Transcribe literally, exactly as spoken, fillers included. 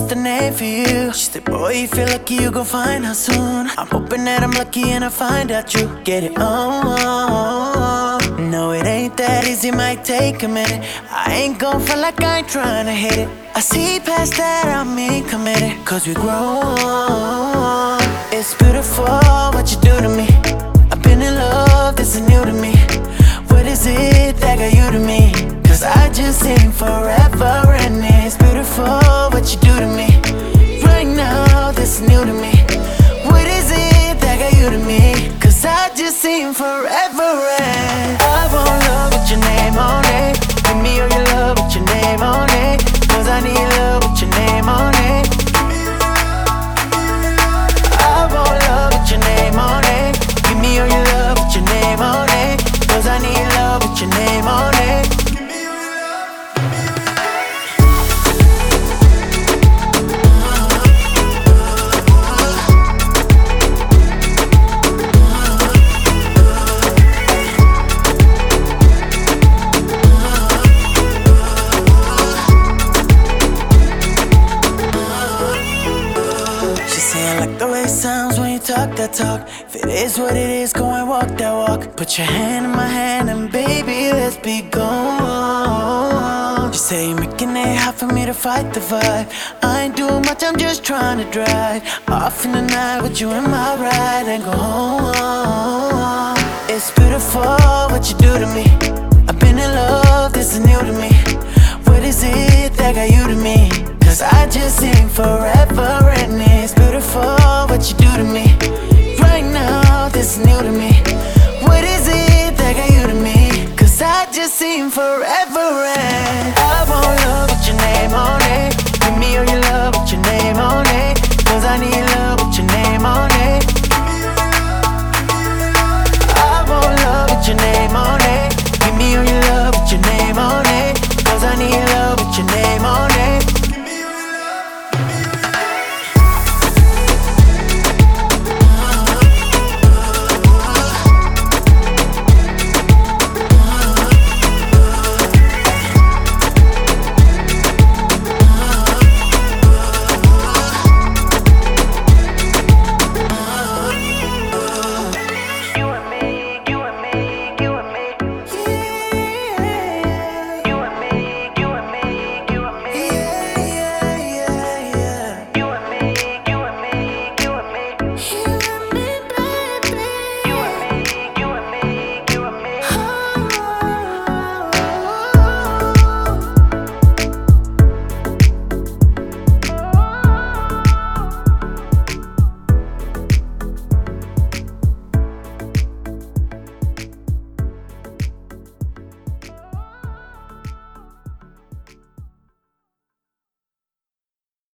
the name for you? She said, boy, you feel lucky you gon' find her soon. I'm hoping that I'm lucky and I find out you get it on. No, it ain't that easy, might take a minute. I ain't gon' feel like I ain't tryna hit it. I see past that, I'm in committed, cause we grown. It's beautiful what you do to me. I've been in love, this is new to me. What is it that got you to me? Cause I just ain't forever, and it's beautiful what you do to me. Right now, this is new to me. What is it that got you to me? Cause I just ain't forever, and I want love with your name on it. Give me all your love with your name on it. Cause I need love with your name on it. I want love with your name on it. Give me all your love with your name on it. Cause I need love with your name on it. Sounds when you talk that talk. If it is what it is, go and walk that walk. Put your hand in my hand and baby, let's be gone. You say you're making it hard for me to fight the vibe. I ain't doing much, I'm just trying to drive off in the night with you in my ride and go home. It's beautiful what you do to me. I've been in love, this is new to me. What is it that got you to me? Cause I just ain't forever, and it's beautiful what you do to me.